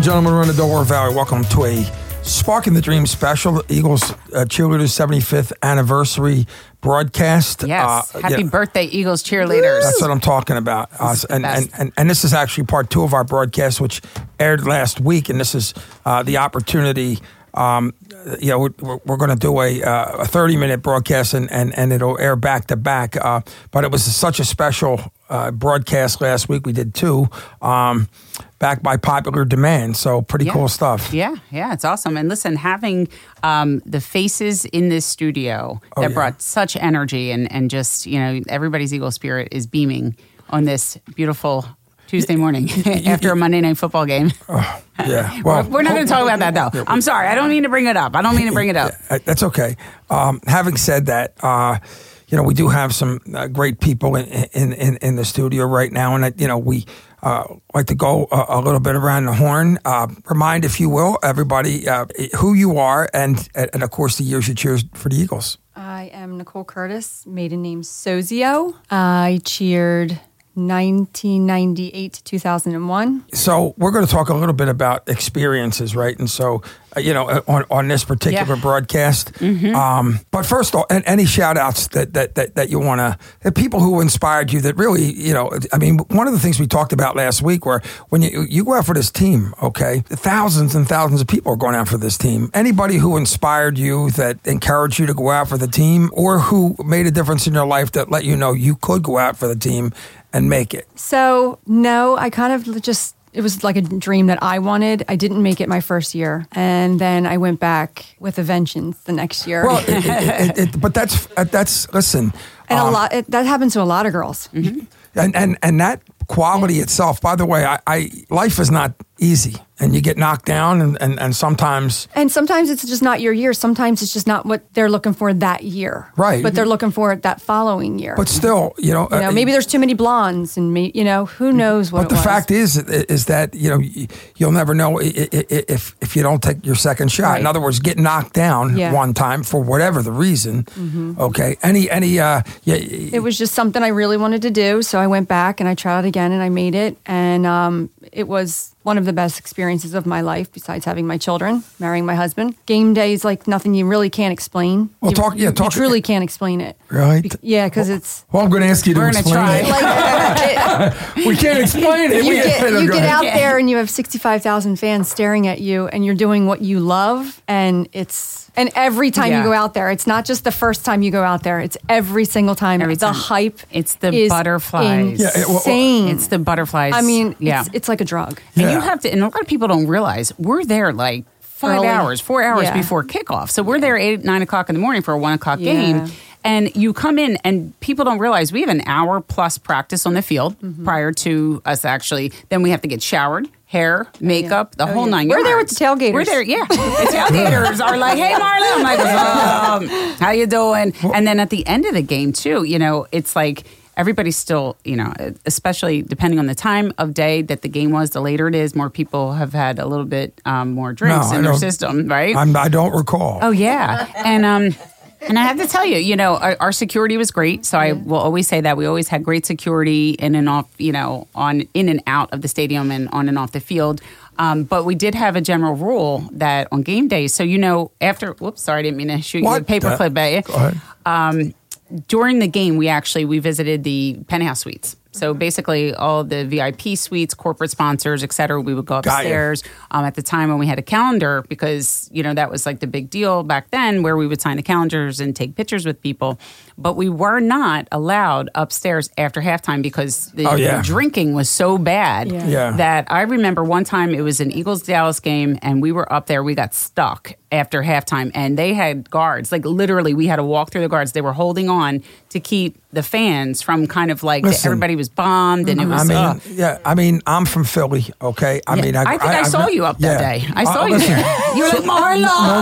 gentlemen, we're in the Delaware Valley. Welcome to a Sparking the Dream special, the Eagles cheerleaders 75th anniversary broadcast. Yes. Happy birthday, Eagles cheerleaders. That's what I'm talking about. And this is actually part 2 of our broadcast, which aired last week. And this is the opportunity. We're going to do a 30-minute broadcast, and it'll air back to back. But it was such a special broadcast last week. We did 2. Back by popular demand. So pretty cool stuff. Yeah, it's awesome. And listen, having the faces in this studio that brought such energy and just, everybody's Eagle spirit is beaming on this beautiful Tuesday morning after a Monday Night Football game. Yeah. Well, we're not going to talk about that, though. I'm sorry. I don't mean to bring it up. That's okay. Having said that, we do have some great people in the studio right now. And, we like to go a little bit around the horn. Remind, if you will, everybody who you are and of course, the years you cheered for the Eagles. I am Nicole Curtis, maiden name Sozio. I cheered 1998 to 2001. So we're going to talk a little bit about experiences, right? And so, on this particular broadcast. Mm-hmm. But first of all, any shout outs that you want to, people who inspired you that really, one of the things we talked about last week were when you go out for this team, okay, thousands and thousands of people are going out for this team. Anybody who inspired you, that encouraged you to go out for the team, or who made a difference in your life that let you know you could go out for the team and make it? So, no, I kind of just, it was like a dream that I wanted. I didn't make it my first year. And then I went back with a vengeance the next year. Well, but that's listen. And that happens to a lot of girls. Mm-hmm. And that quality itself, by the way, life is not easy. And you get knocked down and sometimes... And sometimes it's just not your year. Sometimes it's just not what they're looking for that year. Right. But they're looking for it that following year. But still, maybe there's too many blondes and, who knows what it was. But the fact is that, you'll never know if you don't take your second shot. Right. In other words, get knocked down one time for whatever the reason. Mm-hmm. Okay. It was just something I really wanted to do. So I went back and I tried again and I made it. And it was one of the best experiences of my life, besides having my children, marrying my husband. Game day is like nothing you really can't explain. Well, you truly can't explain it. Right? Because it's... Well, I'm going to ask you to explain it. We can't explain it. You get out there and you have 65,000 fans staring at you and you're doing what you love, and it's... And every time you go out there, it's not just the first time you go out there. It's every single time. The hype. It's the butterflies. Insane. It's the butterflies. I mean, it's like a drug. And you have to, and a lot of people don't realize, we're there like 4 hours before kickoff. So we're there 8, 9 o'clock in the morning for a 1 o'clock game. And you come in, and people don't realize we have an hour plus practice on the field prior to us actually. Then we have to get showered, hair, makeup, the whole 9 yards. We're there with the tailgaters. We're there, yeah. The tailgaters are like, "Hey, Marla," I'm like, "How you doing?" And then at the end of the game too, it's like everybody's still, especially depending on the time of day that the game was, the later it is, more people have had a little bit more drinks in their system, right? I don't recall. Oh yeah, and I have to tell you, our security was great. So I will always say that we always had great security in and off, in and out of the stadium and on and off the field. But we did have a general rule that on game days, so after, whoops, sorry, I didn't mean to shoot you a paperclip at you. Go ahead. During the game, we visited the penthouse suites. So basically all the VIP suites, corporate sponsors, et cetera, we would go upstairs at the time when we had a calendar, because, that was like the big deal back then, where we would sign the calendars and take pictures with people. But we were not allowed upstairs after halftime because the drinking was so bad that I remember one time it was an Eagles-Dallas game and we were up there. We got stuck after halftime and they had guards. Like literally we had to walk through the guards. They were holding on to keep the fans from kind of like everybody was bombed and it was... I'm from Philly, okay? I think I saw you up that day. I saw you there. You were like, Marla!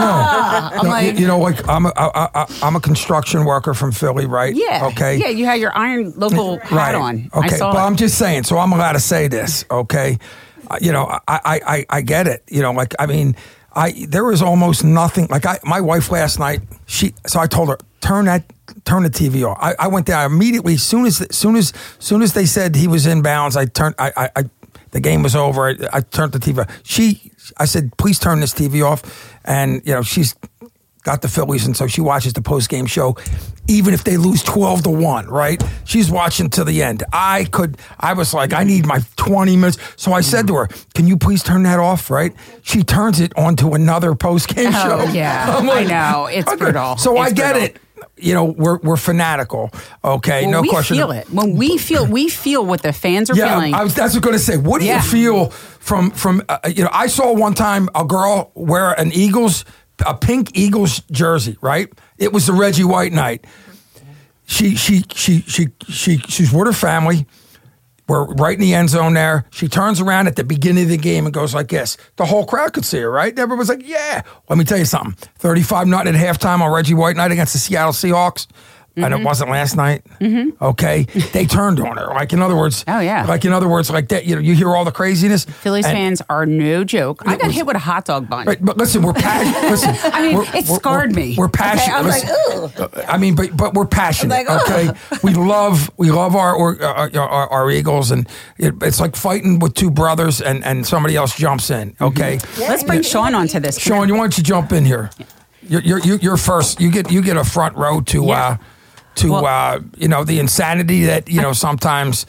No. I'm a construction worker from Philly, right? Yeah. Okay. Yeah, you had your Iron local hat on. Okay, but I'm just saying, so I'm allowed to say this, okay? I get it. There was almost nothing. My wife last night, so I told her, turn the TV off. I went down immediately. Soon as they said he was in bounds, The game was over. I turned the TV off. I said, please turn this TV off. And, she's got the Phillies, and so she watches the post-game show, even if they lose 12-1, right? She's watching to the end. I was like, I need my 20 minutes. So I said to her, can you please turn that off, right? She turns it onto another post-game show. Yeah, like, I know. It's brutal. So I get it. We're fanatical. Okay, well, no question. We feel it. When we feel what the fans are feeling. That's what I was going to say. What do you feel from I saw one time a girl wear a pink Eagles jersey, right? It was the Reggie White night. She's with her family. We're right in the end zone there. She turns around at the beginning of the game and goes like this. The whole crowd could see her, right? Everyone's like, yeah. Let me tell you something. 35-0 at halftime on Reggie White night against the Seattle Seahawks. And it wasn't last night. Okay, they turned on her. Like in other words, like that. You hear all the craziness. Phillies fans are no joke. I got hit with a hot dog bun. Right, but listen, we're passionate. Listen, I mean, it scarred me. We're passionate. Okay, I'm like, ugh. I mean, but we're passionate. Like, okay, we love our Eagles, and it's like fighting with two brothers, and somebody else jumps in. Okay, let's bring Sean onto this. Sean, why don't you jump in here? You're first. You get a front row to. The insanity that sometimes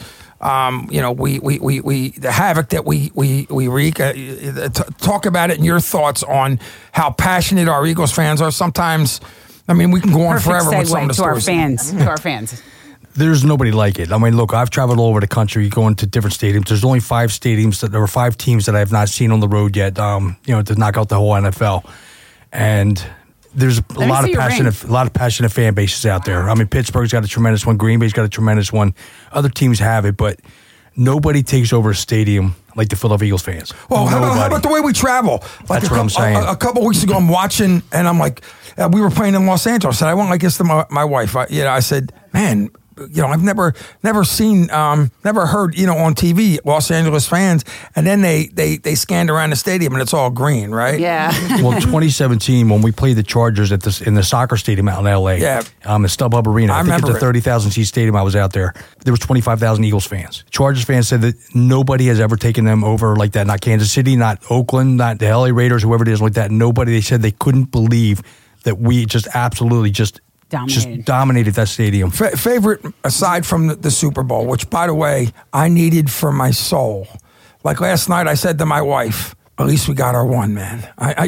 we the havoc that we wreak. Talk about it and your thoughts on how passionate our Eagles fans are. Sometimes, I mean, we can go on forever with some of the stories. To our fans. There's nobody like it. I mean, look, I've traveled all over the country, going to different stadiums. There's only 5 stadiums there were 5 teams that I have not seen on the road yet. To knock out the whole NFL, and there's a lot of passionate fan bases out there. I mean, Pittsburgh's got a tremendous one. Green Bay's got a tremendous one. Other teams have it, but nobody takes over a stadium like the Philadelphia Eagles fans. Well, how about the way we travel? Like That's what I'm saying. A couple weeks ago, I'm watching, and I'm like, we were playing in Los Angeles, and I went like this to my wife. I said, man, I've never seen, never heard, on TV, Los Angeles fans, and then they scanned around the stadium and it's all green, right? Yeah. Well, 2017, when we played the Chargers in the soccer stadium out in L.A., the StubHub Arena, I think it's a 30,000 seat stadium. I was out there. There was 25,000 Eagles fans. Chargers fans said that nobody has ever taken them over like that. Not Kansas City, not Oakland, not the L.A. Raiders, whoever it is like that. Nobody. They said they couldn't believe that we just absolutely just dominated that stadium. Favorite, aside from the Super Bowl, which, by the way, I needed for my soul. Like last night, I said to my wife, at least we got our one, man. I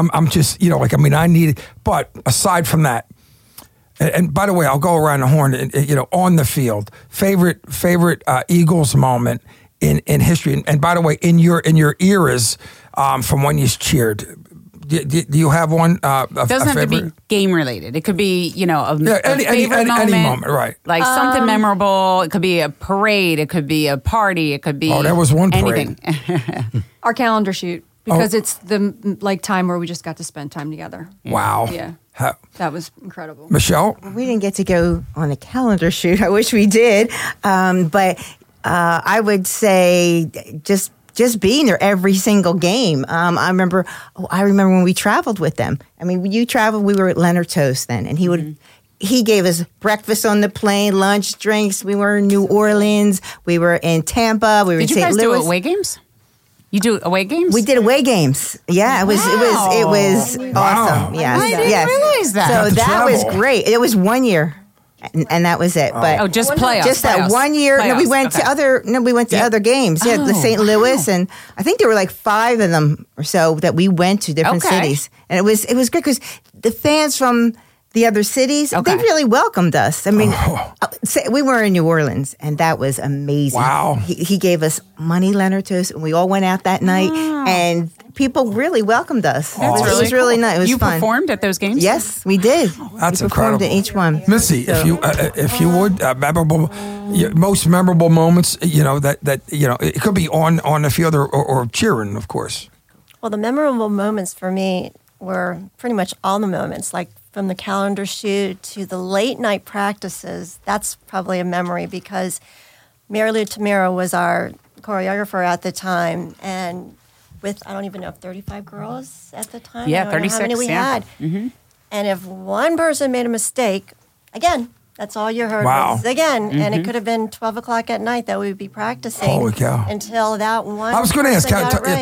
needed, but aside from that, and by the way, I'll go around the horn, on the field, favorite Eagles moment in history. And by the way, in your eras, from when you cheered, do you have one? It doesn't have to be game related. It could be, any moment, right? Like something memorable. It could be a parade. It could be a party. It could be there was one parade. Anything. Our calendar shoot, because it's the time where we just got to spend time together. Wow. Yeah. That was incredible. Michelle? We didn't get to go on a calendar shoot. I wish we did. But I would say just being there every single game. I remember when we traveled with them. I mean, when you traveled, we were at Leonard Toast then, and he gave us breakfast on the plane, lunch, drinks. We were in New Orleans. We were in Tampa. We were in St. Louis. Did you guys do away games? You do away games? We did away games. Yeah, it was awesome. Yes. I didn't realize that. So that was great. It was 1 year. And that was it. But just playoffs. Just that 1 year. Playoffs. No, we went to other games. Yeah, the St. Louis, and I think there were like 5 of them or so that we went to different cities. And it was great because the fans from the other cities, they really welcomed us. I mean, we were in New Orleans, and that was amazing. Wow. He gave us money, Leonard Toast, and we all went out that night, and people really welcomed us. It was really nice. It was fun. You performed at those games? Yes, we did. That's we performed incredible. at each one. Missy, if you would, most memorable moments, it could be on the field or cheering, of course. Well, the memorable moments for me were pretty much all the moments, like from the calendar shoot to the late night practices. That's probably a memory because Mary Lou Tamira was our choreographer at the time, and with, I don't even know if 35 girls at the time. Yeah, I don't know 36. how many we had. Mm-hmm. And if one person made a mistake, again, That's all you heard. Wow. Was, again, and it could have been 12 o'clock at night that we would be practicing. Holy cow. Until that one. I was going to ask,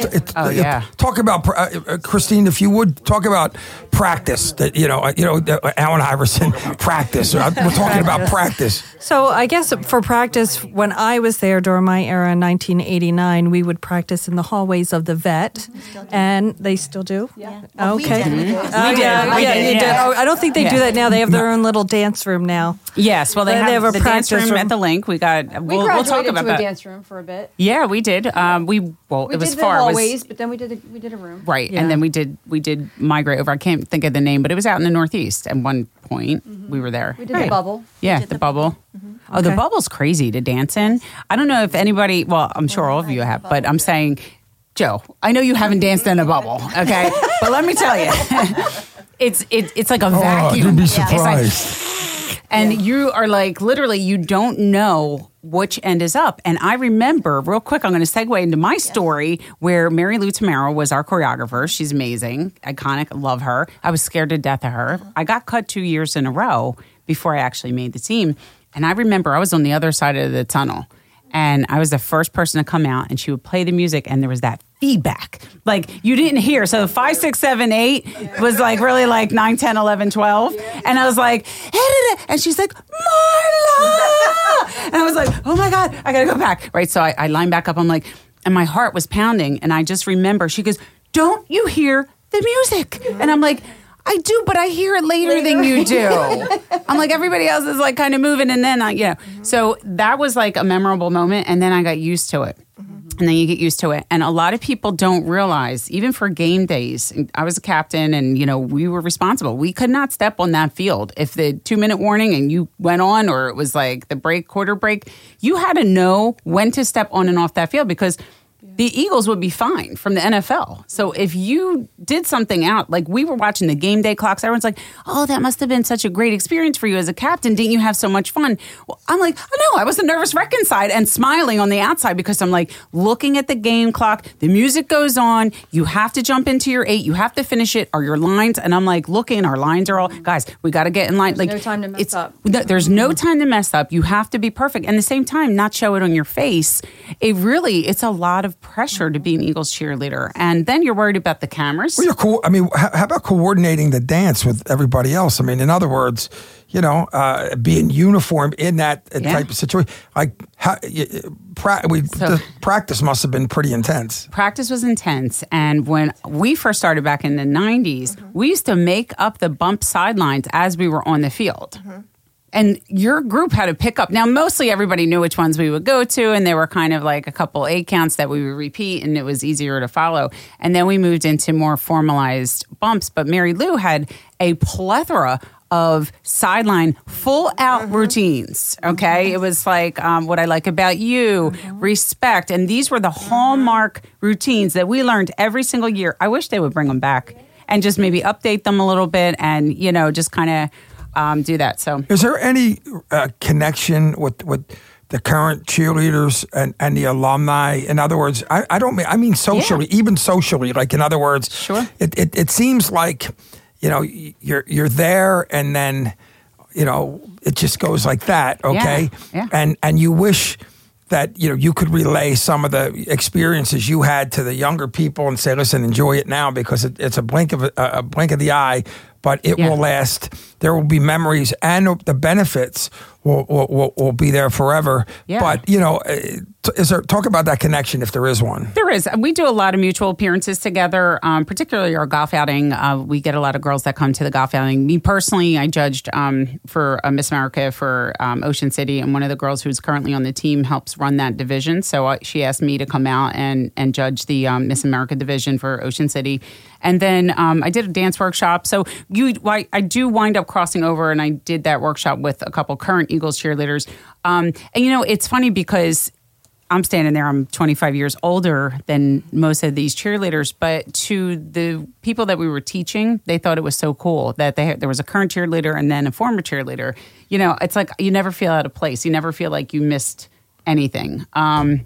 talk about, Christine, if you would, talk about practice. That Allen Iverson, practice. We're talking about practice. So I guess for practice, when I was there during my era in 1989, we would practice in the hallways of the vet. And they still do? Yeah. Okay. We did. You did. Oh, I don't think they do that now. They have their own little dance room now. Yes, well, they have a dance room at the link. We'll talk about that. A dance room for a bit. Yeah, we did. It was did far. The hallways, but then we did a room. Right, and then we did migrate over. I can't think of the name, but it was out in the Northeast at one point. We were there. We did the bubble. Yeah, the bubble. Oh, the bubble's crazy to dance in. I don't know if anybody. Well, I'm sure all of you have, but I'm saying, Joe, I know you haven't danced in a bubble, okay? But let me tell you, it's like a vacuum. You'd be surprised. And you are like, literally, you don't know which end is up. And I remember, real quick, I'm going to segue into my story where Mary Lou Tamaro was our choreographer. She's amazing, iconic, love her. I was scared to death of her. I got cut 2 years in a row before I actually made the team. And I remember I was on the other side of the tunnel. And I was the first person to come out, and she would play the music, and there was that feedback. Like, you didn't hear. So 5, 6, 7, 8 was like really like 9, 10, 11, 12. And I was like, and she's like, Marla! And I was like, oh my God, I got to go back. Right. So I lined back up. I'm like, and my heart was pounding. And I just remember, she goes, don't you hear the music? And I'm like, I do, but I hear it later than you do. I'm like, everybody else is like kind of moving. And then, So that was like a memorable moment. And then I got used to it. And then you get used to it. And a lot of people don't realize, even for game days, I was a captain and, we were responsible. We could not step on that field. If the 2-minute warning and you went on, or it was like the quarter break, you had to know when to step on and off that field, because the Eagles would be fined from the NFL. So if you did something out, like we were watching the game day clocks, everyone's like, oh, that must have been such a great experience for you as a captain. Didn't you have so much fun? Well, I'm like, oh, no, I was the nervous wreck inside and smiling on the outside, because I'm like looking at the game clock. The music goes on. You have to jump into your 8. You have to finish it. Are your lines? And I'm like looking, our lines are all, guys, we got to get in line. There's no time to mess up. There's no time to mess up. You have to be perfect. And at the same time, not show it on your face. It's a lot of pressure to be an Eagles cheerleader. And then you're worried about the cameras. Well, how about coordinating the dance with everybody else? I mean, in other words, being uniform in that type of situation. Like, the practice must have been pretty intense. Practice was intense. And when we first started back in the 90s, we used to make up the bump sidelines as we were on the field. And your group had to pick up. Now, mostly everybody knew which ones we would go to, and there were kind of like a couple 8 counts that we would repeat, and it was easier to follow. And then we moved into more formalized bumps. But Mary Lou had a plethora of sideline full-out routines, okay? It was like, what I like about you, respect. And these were the hallmark routines that we learned every single year. I wish they would bring them back and just maybe update them a little bit and, just kind of do that. So, is there any connection with the current cheerleaders and the alumni? In other words, I mean socially, even socially. Like, in other words, sure. It seems like you're there, and then it just goes like that. Okay, yeah. And you wish that you could relay some of the experiences you had to the younger people and say, listen, enjoy it now, because it's a blink of the eye. But it will last. There will be memories, and the benefits will be there forever. Yeah. But talk about that connection, if there is one. There is. We do a lot of mutual appearances together, particularly our golf outing. We get a lot of girls that come to the golf outing. Me personally, I judged for Miss America for Ocean City, and one of the girls who's currently on the team helps run that division. So she asked me to come out and judge the Miss America division for Ocean City. And then I did a dance workshop. So I do wind up crossing over, and I did that workshop with a couple current Eagles cheerleaders. And it's funny because I'm standing there, I'm 25 years older than most of these cheerleaders, but to the people that we were teaching, they thought it was so cool that there was a current cheerleader and then a former cheerleader. It's like you never feel out of place. You never feel like you missed anything.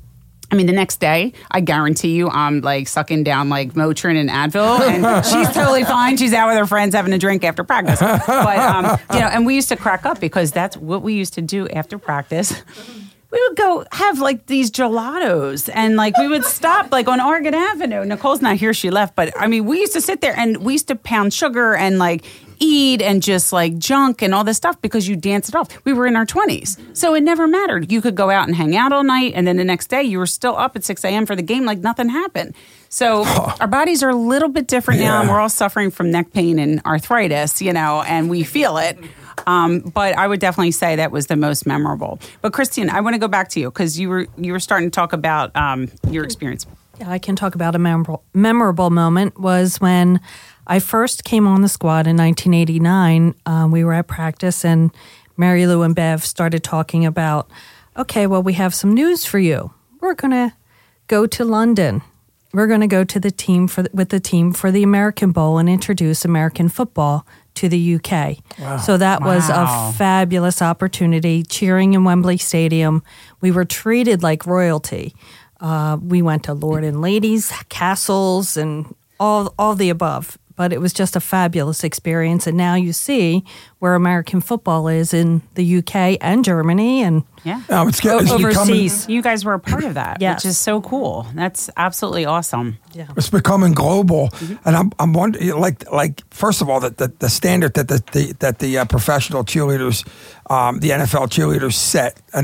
I mean, the next day, I guarantee you, I'm like sucking down like Motrin and Advil, and she's totally fine. She's out with her friends having a drink after practice. But and we used to crack up because that's what we used to do after practice. We would go have like these gelatos, and like we would stop like on Oregon Avenue. Nicole's not here; she left. But I mean, we used to sit there and we used to pound sugar and like eat and just like junk and all this stuff because you dance it off. We were in our 20s, so it never mattered. You could go out and hang out all night, and then the next day you were still up at 6 a.m. for the game like nothing happened. So our bodies are a little bit different now, and we're all suffering from neck pain and arthritis, and we feel it. But I would definitely say that was the most memorable. But Christine, I want to go back to you because you were starting to talk about your experience. Yeah, I can talk about a memorable moment was when I first came on the squad in 1989. We were at practice, and Mary Lou and Bev started talking about, okay, well, we have some news for you. We're going to go to London. We're going to go to the team with the team for the American Bowl and introduce American football to the UK. Wow. So that was a fabulous opportunity, cheering in Wembley Stadium. We were treated like royalty. We went to Lord and Ladies, castles, and all the above. But it was just a fabulous experience. And now you see where American football is in the UK and Germany and it's overseas. You guys were a part of that, yes. Which is so cool. That's absolutely awesome. Yeah. It's becoming global. Mm-hmm. And I'm wondering, like first of all, that the standard that the professional cheerleaders, the NFL cheerleaders set, and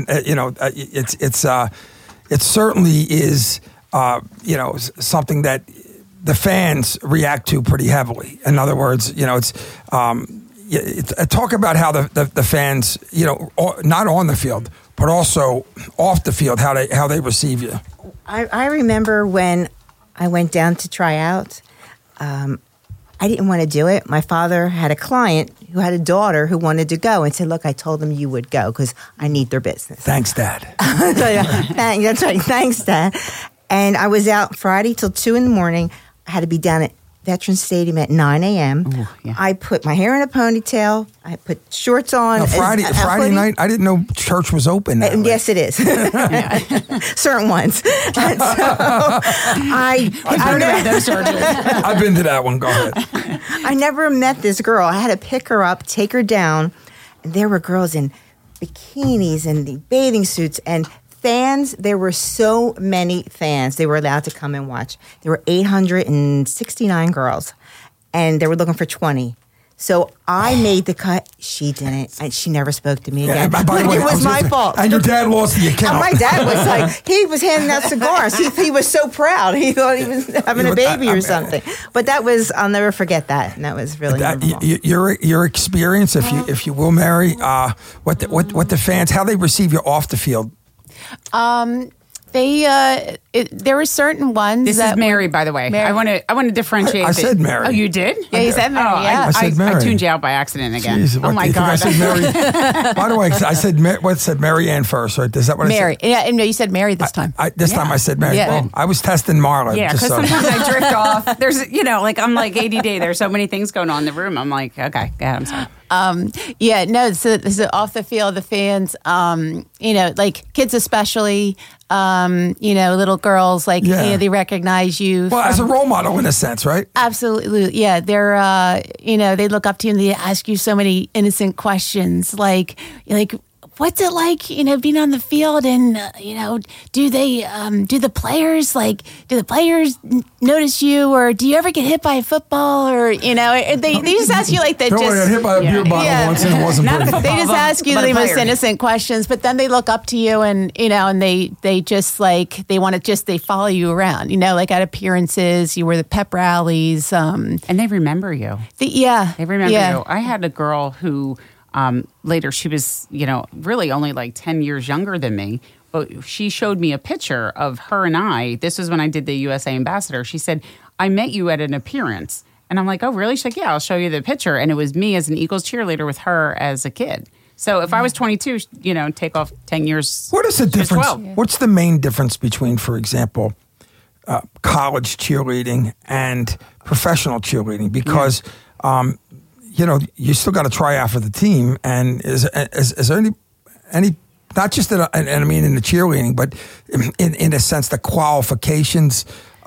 it certainly is something that the fans react to pretty heavily. In other words, it's talk about how the fans, not on the field, but also off the field, how they receive you. I remember when I went down to try out, I didn't want to do it. My father had a client who had a daughter who wanted to go and said, look, I told them you would go because I need their business. Thanks, Dad. That's right. Thanks, Dad. And I was out Friday till 2 a.m. I had to be down at Veterans Stadium at 9 a.m. Ooh, yeah. I put my hair in a ponytail. I put shorts on. Friday night, I didn't know church was open. Yes, it is. Certain ones. And so I've heard about those churches. I've been to that one. Go ahead. I never met this girl. I had to pick her up, take her down, and there were girls in bikinis and the bathing suits and fans. There were so many fans. They were allowed to come and watch. There were 869 girls, and they were looking for 20. So I made the cut. She didn't, and she never spoke to me again. By the way, it was my fault. And your dad lost the account. And my dad was like, he was handing out cigars. He was so proud. He thought he was having a baby or something. But that was, I'll never forget that. And that was really memorable. Your experience, if you will, Mary, what the fans, how they receive you off the field. There were certain ones. This is Mary, by the way. Mary. I want to differentiate. I said Mary. Oh, you did? Yeah, you said Mary. I said Mary. I tuned you out by accident again. Jeez, oh my God! I said Mary. By the way, I said Mary Ann first, right? Is that what Mary. I said? Yeah, no, you said Mary this time. This time I said Mary. Yeah. Well, I was testing Marla. Yeah, because sometimes I drift off. There's, I'm like ADD. There's so many things going on in the room. I'm like, okay, yeah, I'm sorry. So off the field, the fans, like kids especially, little girls, they recognize you. Well, as a role model in a sense, right? Absolutely. Yeah. They're, they look up to you and they ask you so many innocent questions like, what's it like, being on the field and, do the players notice you or do you ever get hit by a football or, they just ask you like that. Don't worry, I hit by a beer bottle once and it wasn't pretty. They just ask you the most innocent questions, but then they look up to you and, and they just they follow you around, like at appearances, you were the pep rallies. And they remember you. They remember you. I had a girl who, later, she was, really only like 10 years younger than me, but she showed me a picture of her and I. This was when I did the USA Ambassador. She said, I met you at an appearance. And I'm like, oh, really? She's like, yeah, I'll show you the picture. And it was me as an Eagles cheerleader with her as a kid. So if I was 22, take off 10 years. What is the difference? What's the main difference between, for example, college cheerleading and professional cheerleading? Because, you still got to try out for the team. And is there any not just in the cheerleading, but in a sense, the qualifications.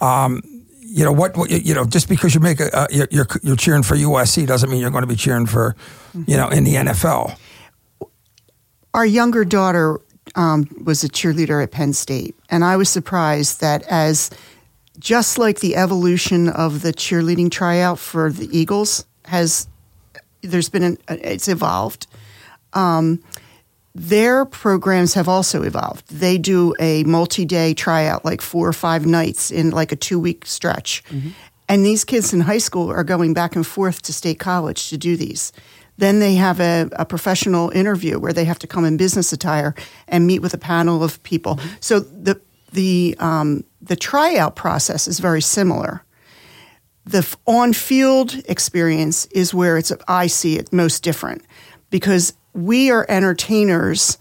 Just because you make you're cheering for USC doesn't mean you're going to be cheering for, in the NFL. Our younger daughter was a cheerleader at Penn State, and I was surprised that just like the evolution of the cheerleading tryout for the Eagles it's evolved. Their programs have also evolved. They do a multi-day tryout, like 4 or 5 nights in like a 2-week stretch. Mm-hmm. And these kids in high school are going back and forth to State College to do these. Then they have a professional interview where they have to come in business attire and meet with a panel of people. Mm-hmm. So the tryout process is very similar. The on-field experience is where I see it most different, because we are entertainers.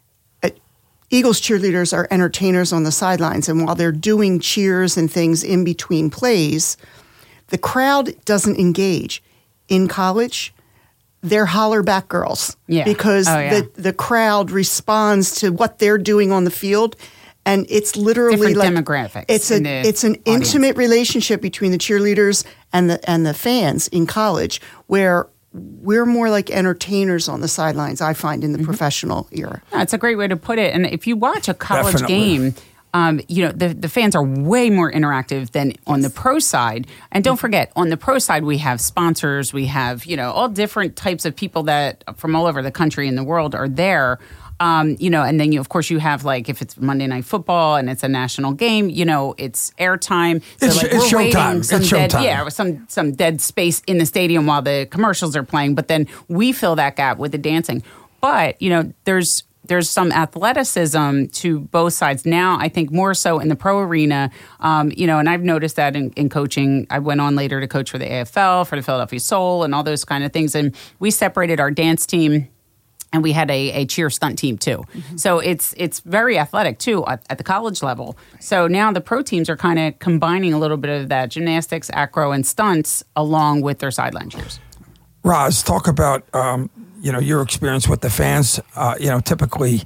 Eagles cheerleaders are entertainers on the sidelines, and while they're doing cheers and things in between plays, the crowd doesn't engage. In college, they're holler back girls because the crowd responds to what they're doing on the field. And it's literally different demographics. It's an intimate relationship between the cheerleaders and the fans in college, where we're more like entertainers on the sidelines, I find, in the professional era. Yeah, it's a great way to put it. And if you watch a college game, the fans are way more interactive than on the pro side. And don't forget, on the pro side, we have sponsors, we have, all different types of people that from all over the country and the world are there. And then of course you have, like, if it's Monday Night Football and it's a national game, it's airtime. So it's we're showtime. waiting some dead space in the stadium while the commercials are playing. But then we fill that gap with the dancing. But there's some athleticism to both sides now. I think more so in the pro arena. And I've noticed that in coaching. I went on later to coach for the AFL, for the Philadelphia Soul, and all those kind of things. And we separated our dance team. And we had a cheer stunt team too. Mm-hmm. So it's very athletic too at the college level. So now the pro teams are kind of combining a little bit of that gymnastics, acro, and stunts along with their sideline cheers. Roz, talk about your experience with the fans. Typically,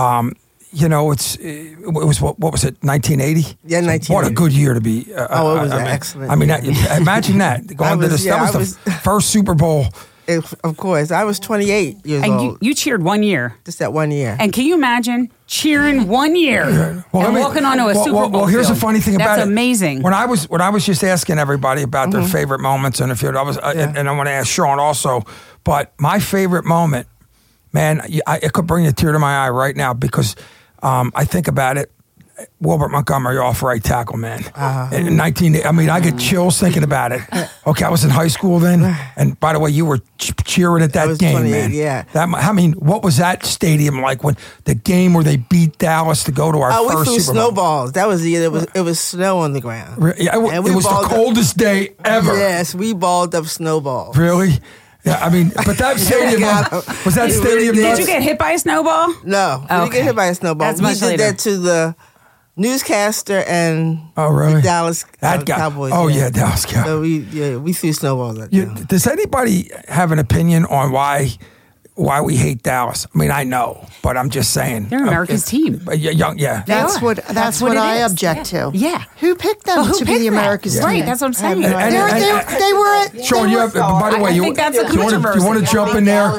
it was what was it, 1980? Yeah, 1980. What a good year to be. It was excellent. I mean, imagine that going to this. That was the first Super Bowl. Of course. I was 28 years old. And you cheered 1 year. Just that 1 year. And can you imagine cheering 1 year and walking onto a Super Bowl Well, here's field? the funny thing about it. That's amazing. When I was just asking everybody about their favorite moments on the field, and I want to ask Sean also, but my favorite moment, man, it could bring a tear to my eye right now, because I think about it. Wilbert Montgomery off right tackle, man. In 19, I get chills thinking about it. Okay, I was in high school then, and by the way, you were cheering at that game, 28, man. Yeah. What was that stadium like when the game where they beat Dallas to go to our first Super Bowl? We threw snowballs. That was the year it was snow on the ground. It was the coldest day ever. Yes, we balled up snowballs. Really? Yeah, but that stadium was that stadium. Did you get hit by a snowball? No, we didn't get hit by a snowball. That's we much did later. that to the newscaster and the Dallas Cowboys. Oh yeah, Dallas Cowboys. So we threw snowballs at them. Does anybody have an opinion on why we hate Dallas? I know, but I'm just saying they're America's team. Yeah. That's what I object to. Yeah. Who picked them to be the America's team? Right, that's what I'm saying. They were. Sean, by the way, I think that's a controversy. You want to jump in there?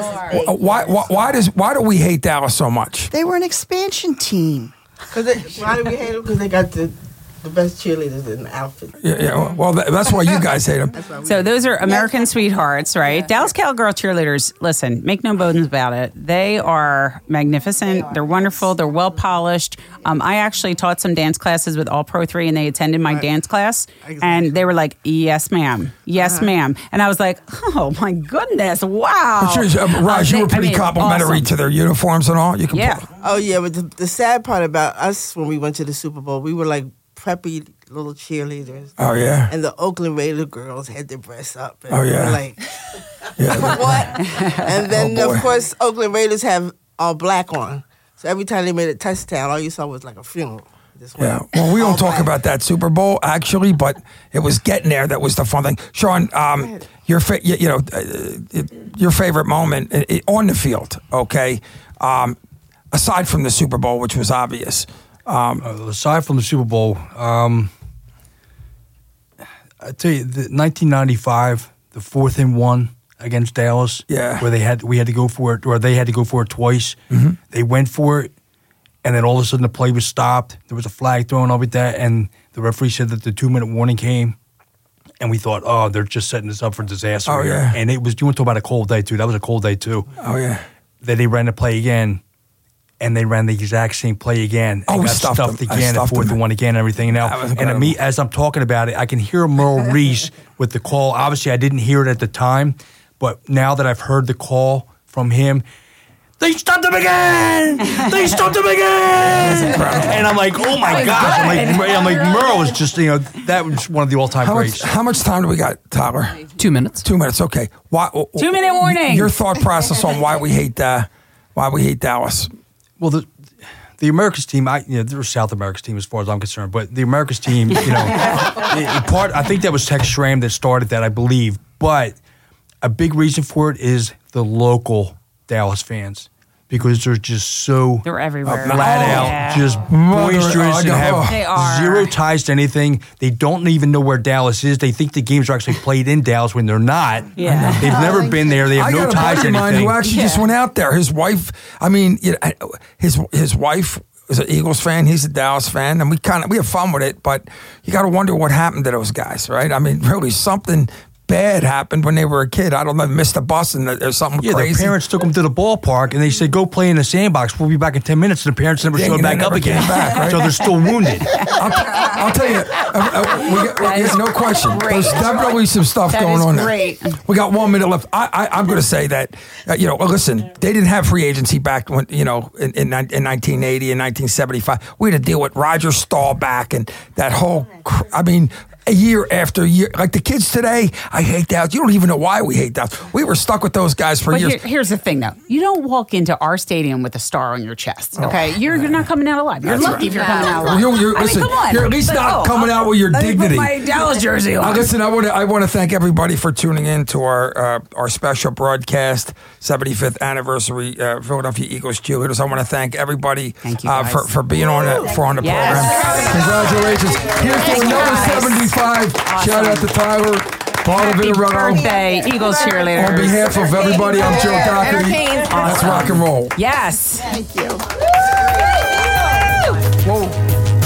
Why do we hate Dallas so much? They were an expansion team. Why do we hate them? Because they got the best cheerleaders in the outfit. Yeah. Well, that's why you guys hate them. So those are American sweethearts, right? Dallas Cowgirl cheerleaders, listen, make no bones about it. They are magnificent. They're wonderful. They're well polished. I actually taught some dance classes with All Pro 3, and they attended my dance class. Exactly. And they were like, yes, ma'am. Yes, ma'am. And I was like, oh, my goodness. Wow. Raj, you were pretty complimentary to their uniforms and all. Oh, yeah. But the sad part about us when we went to the Super Bowl, we were like preppy little cheerleaders. Oh, yeah. And the Oakland Raider girls had their breasts up. And we were like, what? And then, of course, Oakland Raiders have all black on. So every time they made a touchdown, all you saw was like a funeral. Yeah. Well, we don't talk about that Super Bowl, actually, but it was getting there that was the fun thing. Sean, your favorite moment on the field, okay? aside from the Super Bowl, which was obvious. Aside from the Super Bowl, I tell you, the 1995, the 4th and 1 against Dallas, where we had to go for it, or they had to go for it twice. Mm-hmm. They went for it, and then all of a sudden the play was stopped. There was a flag thrown over that, and the referee said that the 2-minute warning came, and we thought, oh, they're just setting this up for disaster. Oh, here. yeah. And it was, you want to talk about a cold day, too. That was a cold day, too. Oh, yeah. Then they ran the play again, and they ran the exact same play again. Oh, and we got stuffed stuffed them. again, and 4th and 1 again, and everything. And me, as I'm talking about it, I can hear Merle Reese with the call. Obviously, I didn't hear it at the time, but now that I've heard the call from him, they stuffed him again! They stuffed him again! And I'm like, oh my gosh! I'm like, Merle was just, that was one of the all-time greats. How much time do we got, Tyler? 2 minutes. 2 minutes. Okay. 2-minute warning. Your thought process on why we hate Dallas? Well, the Americas team, they're a South America's team as far as I'm concerned, but the Americas team, I think that was Tex Schramm that started that, I believe, but a big reason for it is the local Dallas fans, because they're just they're everywhere, flat out, just boisterous and have zero ties to anything. They don't even know where Dallas is. They think the games are actually played in Dallas when they're not. Yeah. They've never been there. They have no ties to anything. I got a buddy of mine who actually just went out there. His wife, his wife is an Eagles fan. He's a Dallas fan, and we have fun with it. But you got to wonder what happened to those guys, right? I mean, really, something bad happened when they were a kid. I don't know, missed a bus and there's something crazy. Their parents took them to the ballpark and they said, go play in the sandbox. We'll be back in 10 minutes. And the parents never showed back up again. Right? So they're still wounded. I'll tell you, no question. Great. There's definitely some stuff going on great. there. We got 1 minute left. I'm going to say that, listen, they didn't have free agency back when, in 1980 and 1975. We had to deal with Roger Staubach and that whole, year after year. Like the kids today, I hate Dallas. You don't even know why we hate Dallas. We were stuck with those guys for years. Here's the thing, though. You don't walk into our stadium with a star on your chest, okay? You're not coming out alive. You're lucky if you're coming out alive. Listen, come on. You're at least not coming out with your dignity. Let me put my Dallas jersey on. Listen, I want to thank everybody for tuning in to our special broadcast, 75th anniversary Philadelphia Eagles cheerleaders. I want to thank everybody for being on the program. Congratulations. Here's to another 75. Awesome. Shout out to Tyler. Happy birthday, Eagles cheerleaders. On behalf of everybody, I'm Joe Doherty. Awesome. Let's rock and roll. Yes. Thank you. Whoa.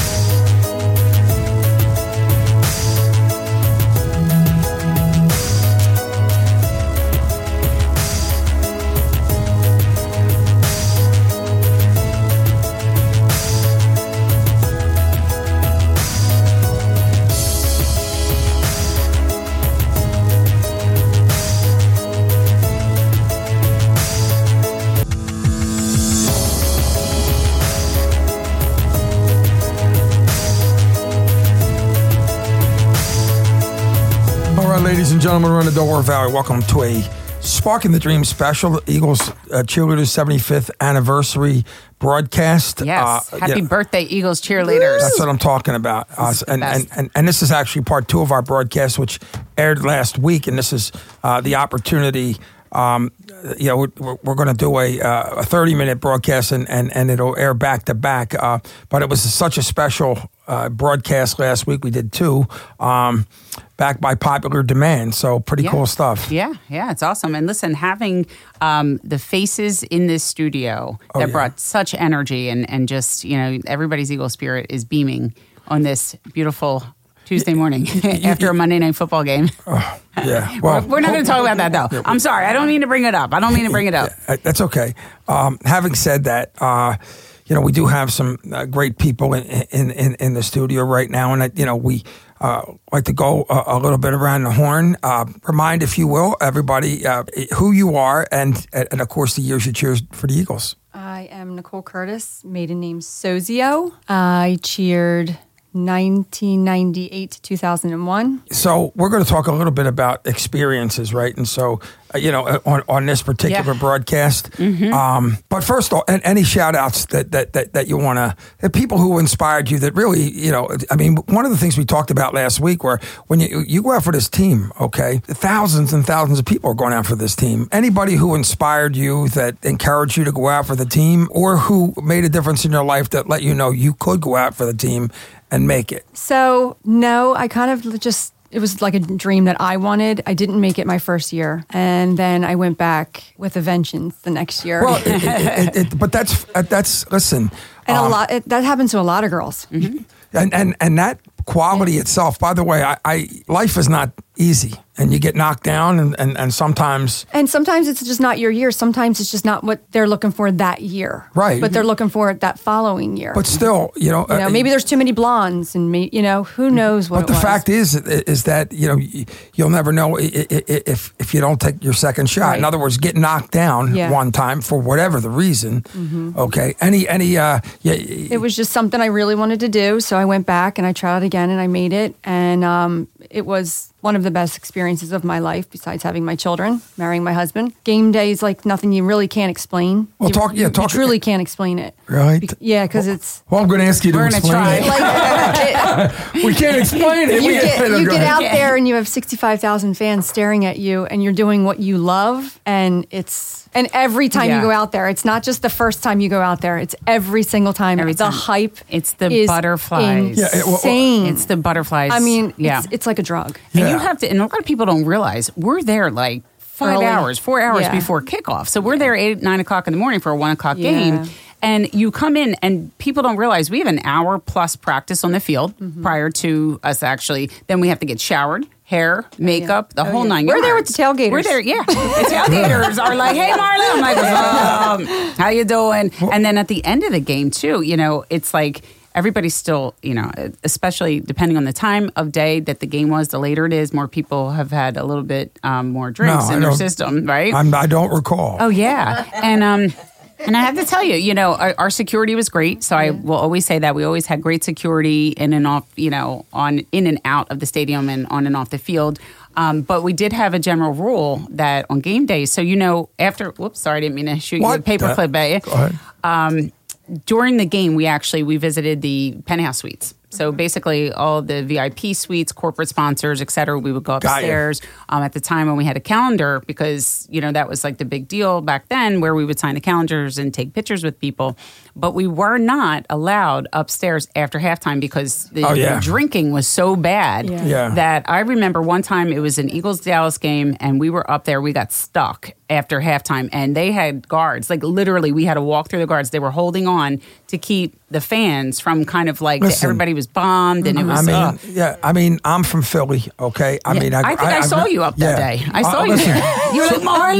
Ladies and gentlemen, we're in the Delaware Valley. Welcome to a Sparking the Dream special, Eagles Cheerleaders 75th anniversary broadcast. Yes. Happy birthday, Eagles cheerleaders. That's what I'm talking about. And this is actually part 2 of our broadcast, which aired last week. And this is the opportunity. We're going to do a 30-minute broadcast, and it'll air back to back. But it was such a special broadcast last week. We did 2. Back by popular demand. So pretty cool stuff. Yeah, it's awesome. And listen, having the faces in this studio that brought such energy and just, everybody's Eagle spirit is beaming on this beautiful Tuesday morning after a Monday Night Football game. Yeah. Well, we're not going to talk about that, though. I'm sorry. I don't mean to bring it up. That's okay. Having said that, we do have some great people in the studio right now. And, we like to go a little bit around the horn. Remind, if you will, everybody who you are and of course, the years you cheered for the Eagles. I am Nicole Curtis, maiden name Sozio. I cheered 1998 to 2001. So we're going to talk a little bit about experiences, right? And so, on this particular broadcast. But first of all, any shout outs that you want to, people who inspired you that really, one of the things we talked about last week were when you go out for this team, okay, thousands and thousands of people are going out for this team. Anybody who inspired you, that encouraged you to go out for the team, or who made a difference in your life that let you know you could go out for the team and make it? So, no, I kind of just, it was like a dream that I wanted. I didn't make it my first year. And then I went back with a vengeance the next year. Well, but that's listen. And that happens to a lot of girls. And that quality itself, by the way, life is not easy. And you get knocked down and sometimes... And sometimes it's just not your year. Sometimes it's just not what they're looking for that year. Right. But they're looking for it that following year. But still, maybe there's too many blondes and, who knows what it was. But the fact is that, you'll never know if you don't take your second shot. Right. In other words, get knocked down one time for whatever the reason. Okay. It was just something I really wanted to do. So I went back and I tried again and I made it. And it was one of the best experiences of my life, besides having my children, marrying my husband. Game day is like nothing you really can't explain. Well, you truly can't explain it. Right? Because it's... Well, I'm going to ask you to explain it. We can't explain it. You get out there and you have 65,000 fans staring at you and you're doing what you love, and it's... And every time you go out there, it's not just the first time you go out there. It's every single time. The hype. It's the butterflies. Insane. It's the butterflies. I mean, it's like a drug. And you have to, and a lot of people don't realize, we're there like 4 hours before kickoff. So we're there 8, 9 o'clock in the morning for a 1 o'clock game. And you come in and people don't realize we have an hour plus practice on the field prior to us actually. Then we have to get showered. Hair, makeup, the whole 9 yards. We're there with the tailgaters. We're there, yeah. The tailgaters are like, "Hey, Marla," I'm like, "How you doing?" And then at the end of the game too, it's like everybody's still, especially depending on the time of day that the game was. The later it is, more people have had a little bit more drinks in their system, right? I don't recall. Oh yeah, and I have to tell you, our security was great. So I will always say that we always had great security in and off, in and out of the stadium and on and off the field. But we did have a general rule that on game days, so after, whoops, sorry, I didn't mean to shoot you a paperclip at you. Go ahead. During the game, we visited the penthouse suites. So basically, all the VIP suites, corporate sponsors, et cetera, we would go upstairs. At the time when we had a calendar, because that was like the big deal back then, where we would sign the calendars and take pictures with people. But we were not allowed upstairs after halftime because the drinking was so bad that I remember one time it was an Eagles-Dallas game, and we were up there. We got stuck after halftime, and they had guards. Like literally, we had to walk through the guards. They were holding on to keep the fans from kind of like everybody was bombed, and it was. I'm from Philly. Okay, I think I saw you up that day. I saw you there. You were like, Marla.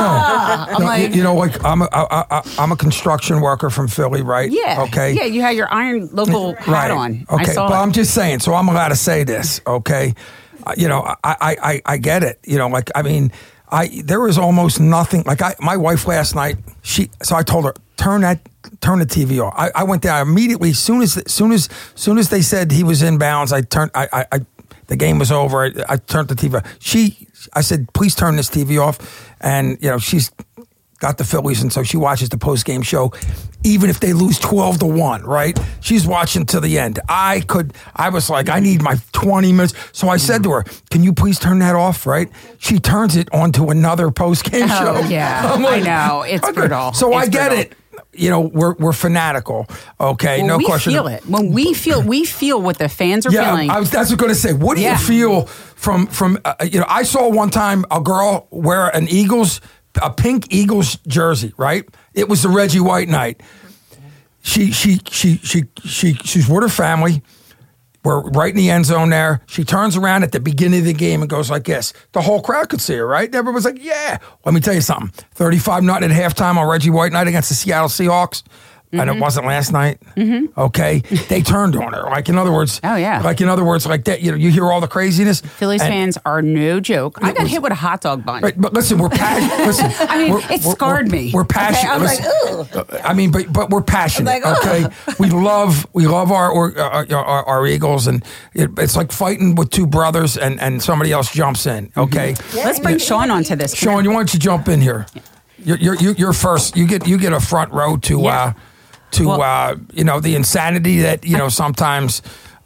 No. I'm a construction worker from Philly, right? Yeah. Okay. Yeah, you had your Iron local hat on. Okay, but I'm just saying. So I'm allowed to say this. Okay. I get it. There was almost nothing. My wife last night. So I told her, turn the TV off. I went down immediately. Soon as they said he was in bounds, the game was over. I turned the TV off. I said, please turn this TV off. And she's got the Phillies, and so she watches the post-game show, even if they lose 12-1, right? She's watching to the end. I was like, I need my 20 minutes. So I said to her, can you please turn that off, right? She turns it onto another post-game show. Yeah, I know. It's brutal. So I get it. We're fanatical. Okay, no question. We feel it. When we feel what the fans are feeling. That's what I was going to say. What do you feel from I saw one time a girl wear a pink Eagles jersey, right? It was the Reggie White night. She's with her family. We're right in the end zone there. She turns around at the beginning of the game and goes like this. The whole crowd could see her, right? Everyone's like, yeah. Let me tell you something. 35-0 at halftime on Reggie White night against the Seattle Seahawks. And it wasn't last night. Okay, they turned on her. Like in other words, like that. You hear all the craziness. Phillies fans are no joke. I got hit with a hot dog bun. Right, but listen, we're passionate. Listen, it scarred me. We're passionate. Okay, I mean, but we're passionate. Okay, we love our Eagles, and it's like fighting with two brothers, and somebody else jumps in. Okay, let's bring Sean onto this. Sean, why don't you jump in here? You're first. You get a front row to the insanity that sometimes.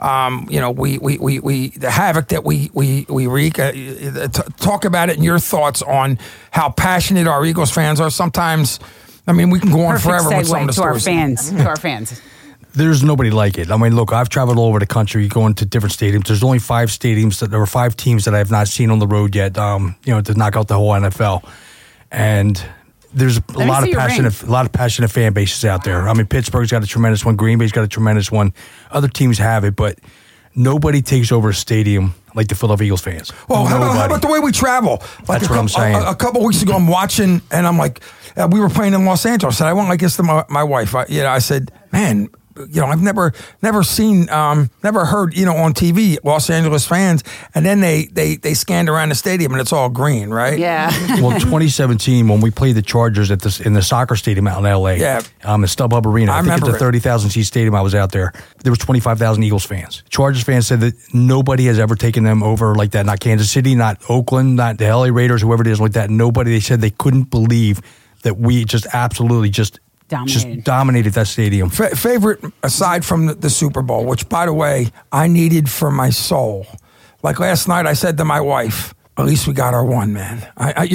The havoc that we wreak. Talk about it and your thoughts on how passionate our Eagles fans are. Sometimes, I mean, we can go on forever with some of the stories. To our fans. There's nobody like it. I mean, look, I've traveled all over the country going to different stadiums. There's only 5 stadiums there were 5 teams that I have not seen on the road yet. To knock out the whole NFL, and there's a lot of passionate fan bases out there. I mean, Pittsburgh's got a tremendous one. Green Bay's got a tremendous one. Other teams have it, but nobody takes over a stadium like the Philadelphia Eagles fans. Well, how about the way we travel? That's what I'm saying. A couple of weeks ago, I'm watching, and I'm like, we were playing in Los Angeles, and I went like this to my wife. I said, man, I've never seen, never heard, on TV, Los Angeles fans, and then they scanned around the stadium and it's all green, right? Yeah. Well, 2017 when we played the Chargers in the soccer stadium out in L.A. Yeah. The StubHub Arena. I think it's a 30,000 seat stadium. I was out there. There was 25,000 Eagles fans. Chargers fans said that nobody has ever taken them over like that. Not Kansas City, not Oakland, not the L.A. Raiders, whoever it is like that. Nobody. They said they couldn't believe that we just absolutely just dominated that stadium. Favorite, aside from the Super Bowl, which, by the way, I needed for my soul. Like last night, I said to my wife, at least we got our one, man. I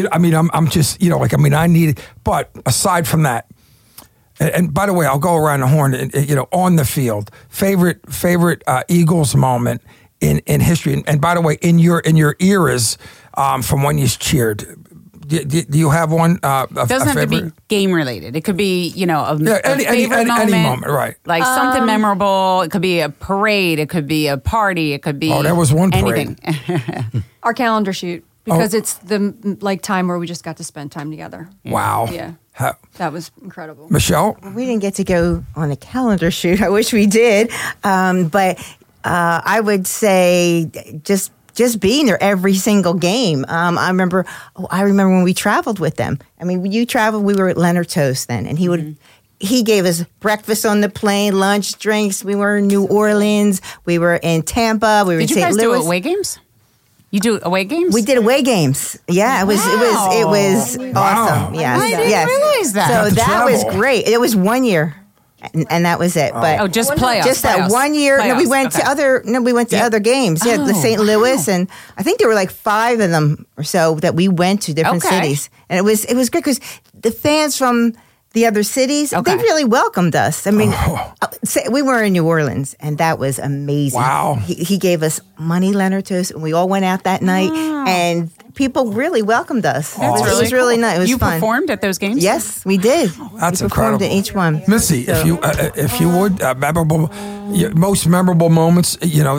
needed, but aside from that, and by the way, I'll go around the horn, on the field, favorite Eagles moment in history. And by the way, in your eras, from when you cheered, do you have one? It doesn't have to be game related. It could be, any moment, right? Like something memorable. It could be a parade. It could be a party. It could be there was one parade. Anything. Our calendar shoot, because it's the time where we just got to spend time together. Wow. Yeah. That was incredible. Michelle? We didn't get to go on a calendar shoot. I wish we did. But I would say just being there every single game. I remember when we traveled with them. I mean, when you traveled, we were at Leonard Toast then, and he gave us breakfast on the plane, lunch, drinks. We were in New Orleans. We were in Tampa. We were in St. Louis. Did you guys do away games? You do away games? We did away games. Yeah, it was awesome. Yes. I didn't realize that. So that was great. It was 1 year. And that was it. But just playoffs. Just that 1 year. Playoffs. We went to other games. Yeah, the St. Louis, and I think there were like 5 of them or so that we went to different cities, and it was great because the fans from the other cities, they really welcomed us. I mean, we were in New Orleans, and that was amazing. Wow. He gave us money, Leonard Toast, and we all went out that night, and people really welcomed us. It was really nice. It was fun. You performed at those games? Yes, we did. That's we performed incredible. at each one. Missy, if you would, most memorable moments,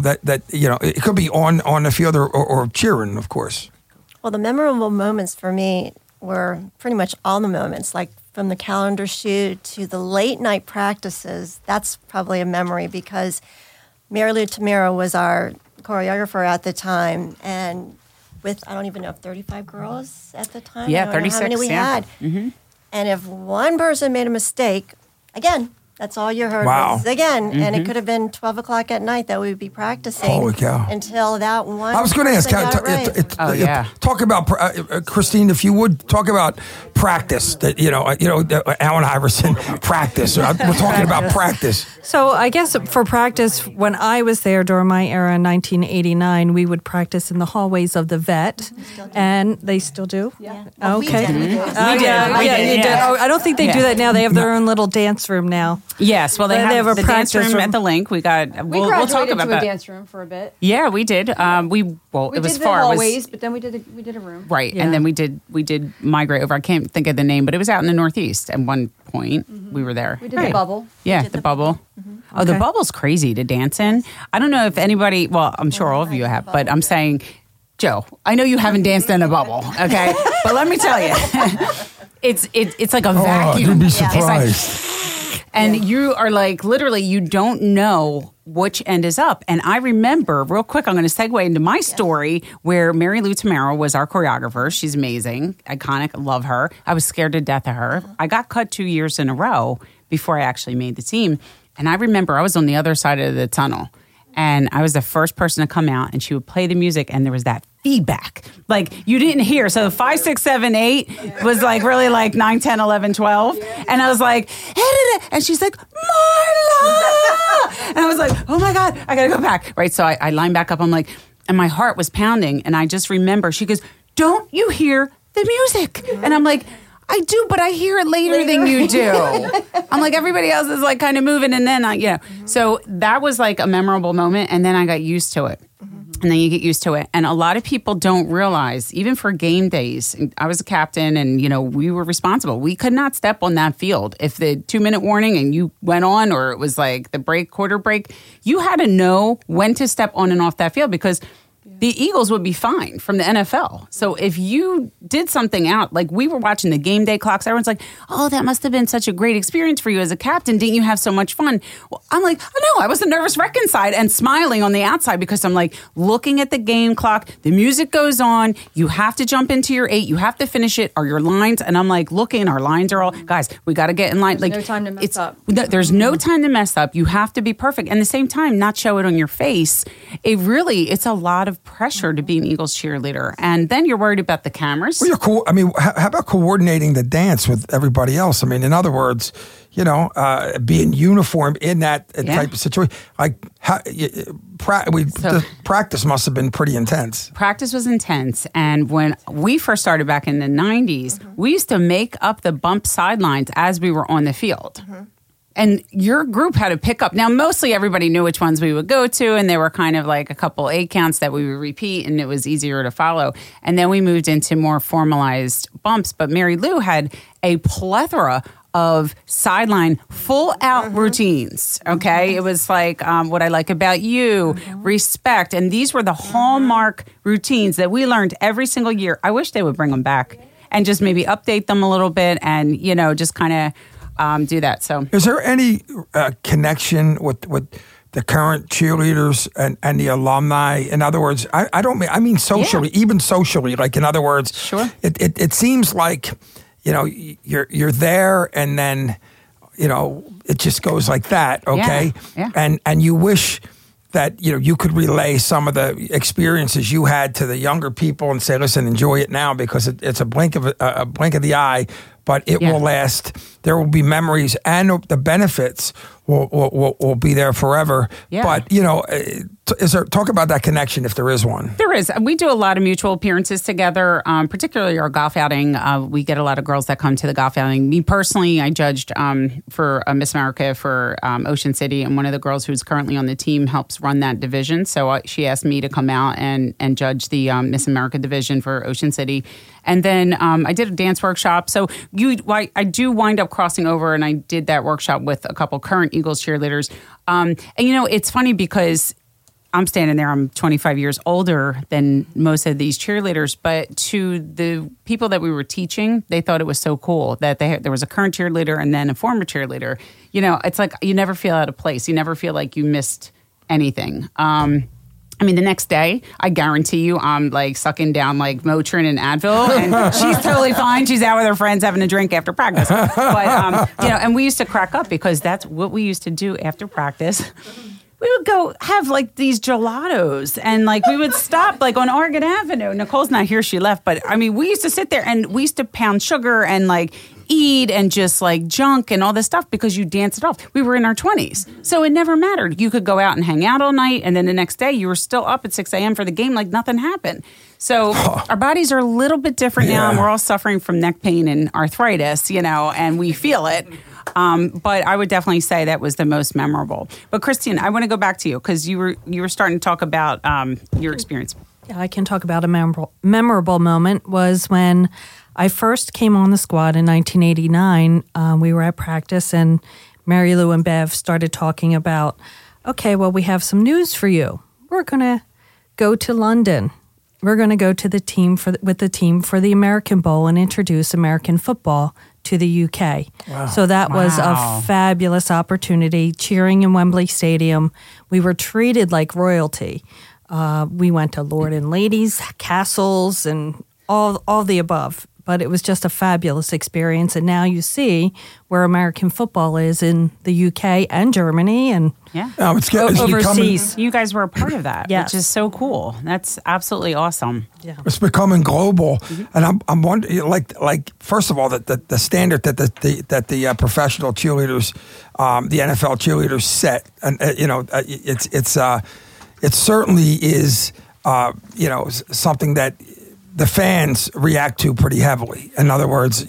it could be on the field or cheering, of course. Well, the memorable moments for me were pretty much all the moments, like from the calendar shoot to the late night practices. That's probably a memory because Mary Lou Tamira was our choreographer at the time, and with, I don't even know if 35 girls at the time. Yeah, I don't 36. know how many we had. Mm-hmm. And if one person made a mistake, again, that's all you heard was again. And it could have been 12 o'clock at night that we would be practicing. Holy cow. Until that one. I was going to ask, talk about, Christine, if you would, talk about practice. Allen Iverson, practice. We're talking about practice. So I guess for practice, when I was there during my era in 1989, we would practice in the hallways of the vet. And they still do? Yeah. Okay. We did. You did. Oh, I don't think they do that now. They have their own little dance room now. Yes, well, they have a the dance room at the link. We'll talk about that. A dance room for a bit. Yeah, we did. It was did far. The hallways, but then we did a room. Right, and then we did migrate over. I can't think of the name, but it was out in the Northeast at one point. Mm-hmm. We were there. We did the bubble. Yeah, the bubble. Mm-hmm. Oh, the bubble's crazy to dance in. I don't know if anybody. Well, I'm sure all of you have, but I'm saying, Joe, I know you haven't danced in a bubble, okay? But let me tell you, it's like a vacuum. You'd be surprised. And you are like, literally, you don't know which end is up. And I remember, real quick, I'm going to segue into my story where Mary Lou Tamaro was our choreographer. She's amazing, iconic, love her. I was scared to death of her. I got cut 2 years in a row before I actually made the team. And I remember I was on the other side of the tunnel. And I was the first person to come out, and she would play the music, and there was that feedback. Like, you didn't hear. So 5, 6, 7, 8 was like really like 9, 10, 11, 12. And I was like, and she's like, Marla! And I was like, oh my God, I got to go back. Right. So I lined back up. I'm like, and my heart was pounding. And I just remember, she goes, don't you hear the music? And I'm like, I do, but I hear it later than you do. I'm like, everybody else is like kind of moving, and then, So that was like a memorable moment, and then I got used to it. And then you get used to it. And a lot of people don't realize, even for game days, I was a captain and, we were responsible. We could not step on that field. If the 2-minute warning and you went on, or it was like the quarter break, you had to know when to step on and off that field, because the Eagles would be fined from the NFL. So if you did something out, like we were watching the game day clocks, everyone's like, oh, that must have been such a great experience for you as a captain. Didn't you have so much fun? Well, I'm like, oh, no, I was the nervous wreck inside and smiling on the outside, because I'm like looking at the game clock. The music goes on. You have to jump into your 8. You have to finish it. Are your lines? And I'm like looking, our lines are all, guys, we got to get in line. There's no time to mess up. There's no time to mess up. You have to be perfect. And at the same time, not show it on your face. It's a lot of pressure to be an Eagles cheerleader. And then you're worried about the cameras. Well, how about coordinating the dance with everybody else? I mean, in other words, being uniform in that type of situation. Like, the practice must have been pretty intense. Practice was intense. And when we first started back in the 90s, we used to make up the bump sidelines as we were on the field. And your group had to pick up. Now, mostly everybody knew which ones we would go to, and there were kind of like a couple 8 counts that we would repeat, and it was easier to follow. And then we moved into more formalized bumps. But Mary Lou had a plethora of sideline full-out routines, okay? It was like What I Like About You, Respect. And these were the hallmark routines that we learned every single year. I wish they would bring them back and just maybe update them a little bit and, just kind of do that. So, is there any connection with the current cheerleaders and the alumni? In other words, I mean socially, even socially. Like, in other words, sure. It seems like you're there, and then it just goes like that. Okay, yeah. And you wish that you could relay some of the experiences you had to the younger people and say, listen, enjoy it now, because it's a blink of the eye. But it will last. There will be memories, and the benefits will be there forever. Yeah. But talk about that connection, if there is one. There is. We do a lot of mutual appearances together, particularly our golf outing. We get a lot of girls that come to the golf outing. Me personally, I judged for Miss America for Ocean City, and one of the girls who's currently on the team helps run that division. So she asked me to come out and judge the Miss America division for Ocean City. And then I did a dance workshop. So I do wind up crossing over, and I did that workshop with a couple current Eagles cheerleaders. And it's funny because I'm standing there, I'm 25 years older than most of these cheerleaders, but to the people that we were teaching, they thought it was so cool that there was a current cheerleader and then a former cheerleader. It's like you never feel out of place. You never feel like you missed anything. The next day, I guarantee you, I'm like sucking down like Motrin and Advil, and she's totally fine. She's out with her friends having a drink after practice. But, and we used to crack up because that's what we used to do after practice. We would go have like these gelatos, and like we would stop like on Oregon Avenue. Nicole's not here, she left. But we used to sit there and we used to pound sugar and like eat and just like junk and all this stuff because you dance it off. We were in our 20s. So it never mattered. You could go out and hang out all night, and then the next day you were still up at 6 a.m. for the game like nothing happened. So our bodies are a little bit different now, and we're all suffering from neck pain and arthritis, and we feel it. But I would definitely say that was the most memorable. But Christine, I want to go back to you because you were starting to talk about your experience. Yeah, I can talk about a memorable moment was when I first came on the squad in 1989. We were at practice, and Mary Lou and Bev started talking about, okay, well, we have some news for you. We're going to go to London. We're going to go to the team with the team for the American Bowl and introduce American football to the UK. Wow. So that was a fabulous opportunity, cheering in Wembley Stadium. We were treated like royalty. We went to Lord and Ladies, castles, and all the above. But it was just a fabulous experience. And now you see where American football is in the UK and Germany and it's overseas. You guys were a part of that, Yes. which is so cool. That's absolutely awesome. Yeah. It's becoming global, and I'm wondering, like first of all, that the standard that the professional cheerleaders, the NFL cheerleaders set, and it certainly is something that the fans react to pretty heavily. In other words,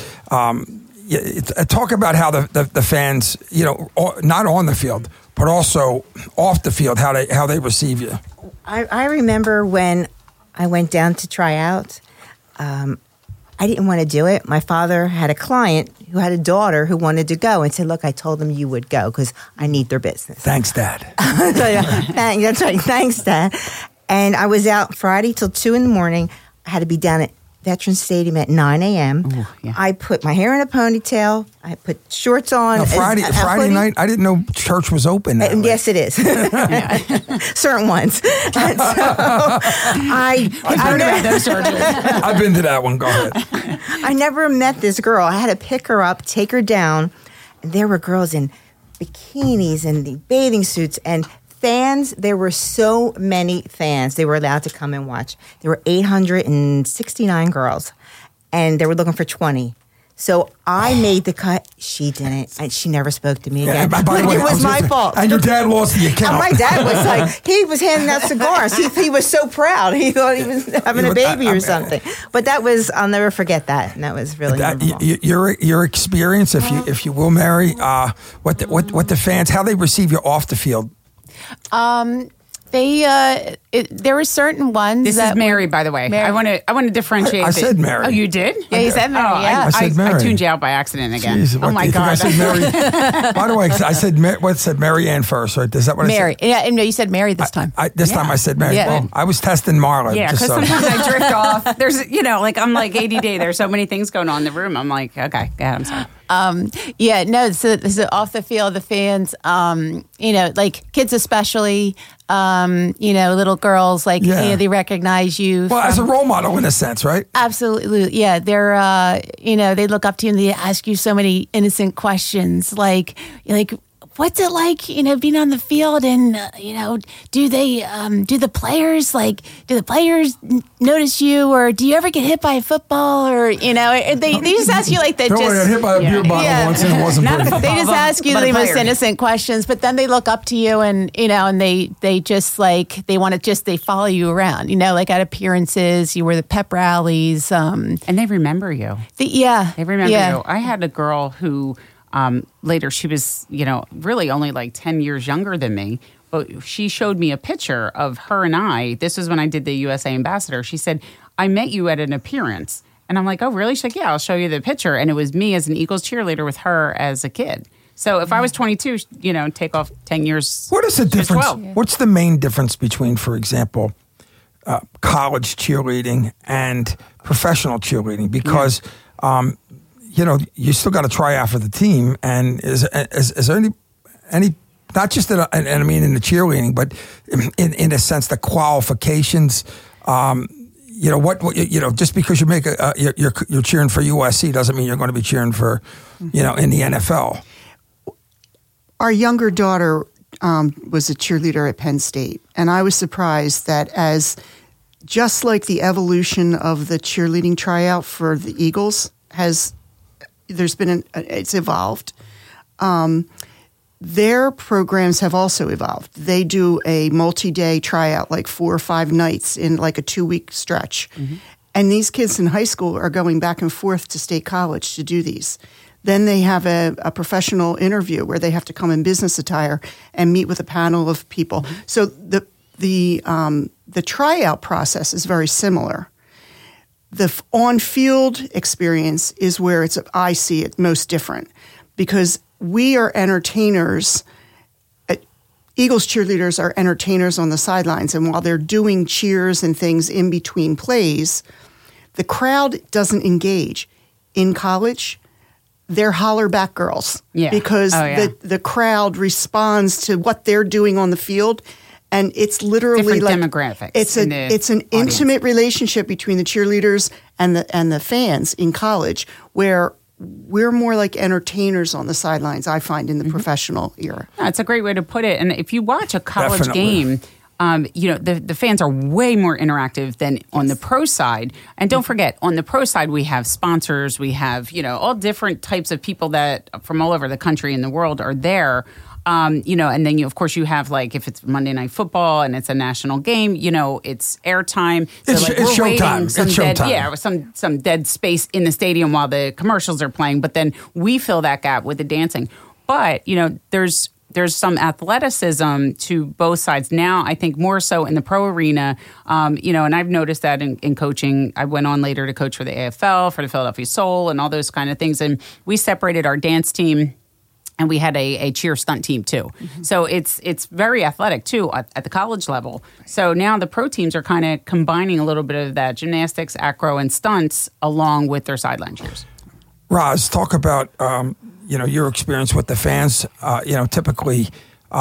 talk about how the fans, not on the field, but also off the field, how they receive you. I remember when I went down to try out, I didn't want to do it. My father had a client who had a daughter who wanted to go and said, look, I told them you would go because I need their business. Thanks, Dad. That's right. Thanks, Dad. And I was out Friday till 2 a.m. I had to be down at Veterans Stadium at 9 a.m. Ooh, yeah. I put my hair in a ponytail. I put shorts on. Now, Friday night, I didn't know church was open. Yes, it is. Certain ones. And so I've heard about those churches. I've been to that one. Go ahead. I never met this girl. I had to pick her up, take her down, and there were girls in bikinis and the bathing suits and fans. There were so many fans. They were allowed to come and watch. There were 869 girls, and they were looking for 20. So I made the cut. She didn't, and she never spoke to me again. By the way, it was my fault. And your dad lost the account. And my dad was like, he was handing out cigars. He was so proud. He thought he was having a baby or something. But that was, I'll never forget that. And that was really memorable. Your experience, if you will, Mary, what the fans, how they receive you off the field. There were certain ones. This is Mary, by the way. Mary. I want to differentiate. I said Mary. Oh, you did? Yeah, you said Mary. I said Mary. I tuned you out by accident again. Jeez, oh my God! I said Mary. By the way, I said Mary Ann first, right? Is that what Mary. I said? Yeah, no, you said Mary this time. This time I said Mary. Yeah. Well, I was testing Marla. Yeah, because sometimes I drift off. There's, I'm like ADD. There's so many things going on in the room. I'm like, okay, yeah, I'm sorry. So off the field, the fans, like kids especially, little girls, they recognize you. Well, as a role model in a sense, right? Absolutely. Yeah. They're, they look up to you and they ask you so many innocent questions like, what's it like, being on the field and, do the players notice you, or do you ever get hit by a football, or, they just ask you like that. Don't worry, I got hit by a beer bottle once and it wasn't pretty. They just ask you the most innocent questions, but then they look up to you and, and they just they follow you around, like at appearances, you were the pep rallies. And they remember you. They remember you. I had a girl who, later, she was, really only like 10 years younger than me, but she showed me a picture of her and I. This was when I did the USA Ambassador. She said, I met you at an appearance. And I'm like, oh, really? She's like, yeah, I'll show you the picture. And it was me as an Eagles cheerleader with her as a kid. So if I was 22, take off 10 years. What is the difference? What's the main difference between, for example, college cheerleading and professional cheerleading? Because, you still got to try out for the team. And is there any not just in the cheerleading, but in a sense, the qualifications, just because you make you're cheering for USC doesn't mean you're going to be cheering for, in the NFL. Our younger daughter was a cheerleader at Penn State, and I was surprised that just like the evolution of the cheerleading tryout for the Eagles it's evolved. Their programs have also evolved. They do a multi-day tryout, like 4 or 5 nights in like a 2-week stretch. Mm-hmm. And these kids in high school are going back and forth to State College to do these. Then they have a professional interview where they have to come in business attire and meet with a panel of people. Mm-hmm. So the tryout process is very similar. The on-field experience is where I see it most different, because we are entertainers. Eagles cheerleaders are entertainers on the sidelines, and while they're doing cheers and things in between plays, the crowd doesn't engage. In college, they're holler back girls. Yeah. Because the crowd responds to what they're doing on the field. And it's literally different demographics. It's an intimate relationship between the cheerleaders and the fans in college, where we're more like entertainers on the sidelines, I find, in the professional era. Yeah, it's a great way to put it. And if you watch a college game, the fans are way more interactive than on the pro side. And don't forget, on the pro side, we have sponsors, we have, all different types of people that from all over the country and the world are there. And then of course you have, like, if it's Monday Night Football and it's a national game, it's airtime. So It's we're showtime. waiting some dead space in the stadium while the commercials are playing. But then we fill that gap with the dancing. But there's some athleticism to both sides now. I think more so in the pro arena, and I've noticed that in coaching. I went on later to coach for the AFL, for the Philadelphia Soul, and all those kind of things. And we separated our dance team. And we had a cheer stunt team too. Mm-hmm. So it's very athletic too at the college level. So now the pro teams are kind of combining a little bit of that gymnastics, acro, and stunts along with their sideline cheers. Roz, talk about your experience with the fans. Typically,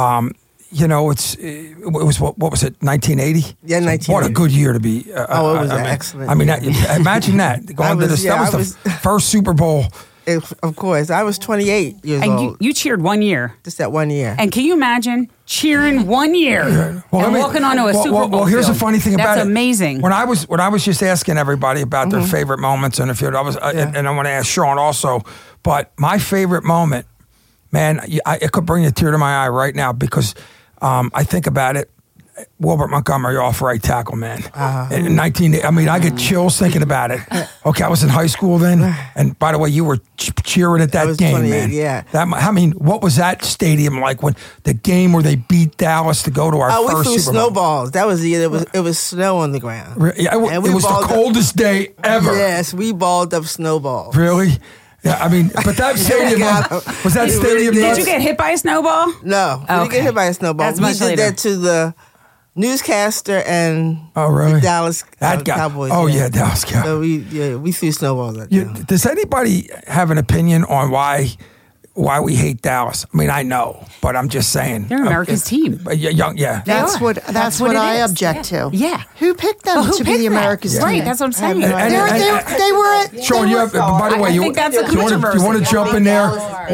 it was what was it, 1980? Yeah, 1980. What a good year to be. It was excellent. I mean, imagine that going to this. That was the first Super Bowl. Of course. I was 28 years old. And you cheered 1 year. Just that 1 year. And can you imagine cheering 1 year and walking onto a Super Bowl Well, here's field? the funny thing about it. That's amazing. When I was just asking everybody about their favorite moments on the field, and I want to ask Sean also, but my favorite moment, man, it could bring a tear to my eye right now because I think about it. Wilbert Montgomery off right tackle, man. In 19, I get chills thinking about it. Okay, I was in high school then, and by the way, you were cheering at that game, man. Yeah. What was that stadium like when the game where they beat Dallas to go to our first Super Bowl? We threw snowballs. That was the year it was snow on the ground. It was the coldest day ever. Yes, we balled up snowballs. Really? Yeah, but that stadium was that stadium. Did you get hit by a snowball? No, we didn't get hit by a snowball. We did that to the newscaster and the Dallas Cowboys. Oh yeah, Dallas Cowboys. So we threw snowballs at them. Does anybody have an opinion on why we hate Dallas? I know, but I'm just saying they're America's team. Yeah, that's what I object to. Yeah, who picked them to be the America's team? Right, that's what I'm saying. They were. Sean, by the way, I think that's a controversy. You want to jump in there?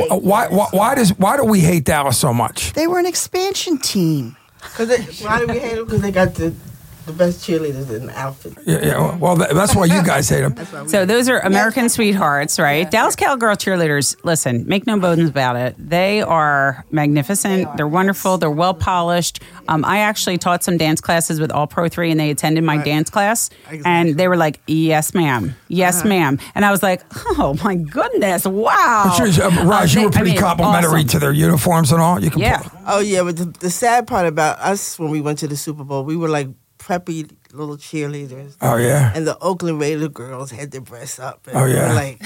Why do we hate Dallas so much? They were an expansion team. Why do we hate them? Because they got the best cheerleaders in the outfit. Yeah. Well, that's why you guys hate them. So those are American sweethearts, right? Dallas Cowgirl cheerleaders, listen, make no bones about it. They are magnificent. They're wonderful. They're well polished. I actually taught some dance classes with All Pro 3, and they attended my dance class. Exactly. And they were like, yes, ma'am. Yes, ma'am. And I was like, oh, my goodness. Wow. Raj, you were pretty complimentary to their uniforms and all. Oh, yeah. But the sad part about us when we went to the Super Bowl, we were like preppy little cheerleaders. Oh, yeah. And the Oakland Raider girls had their breasts up. And we were like,